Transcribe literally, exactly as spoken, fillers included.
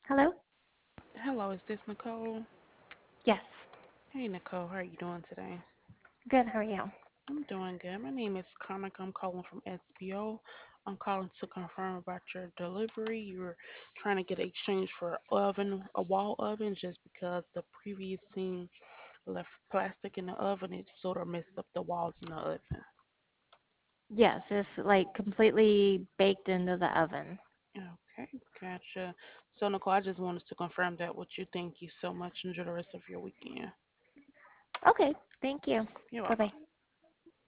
Hello? Hello, is this Nicole? Yes. Hey Nicole, how are you doing today? Good, how are you? I'm doing good. My name is Comic. I'm calling from S B O. I'm calling to confirm about your delivery. You were trying to get an exchange for a oven, a wall oven, just because the previous team left plastic in the oven. It sort of messed up the walls in the oven. Yes, it's like completely baked into the oven. Okay, gotcha. So Nicole, I just wanted to confirm that with you. Thank you so much. Enjoy the rest of your weekend. Okay, thank you. You're Bye welcome. bye.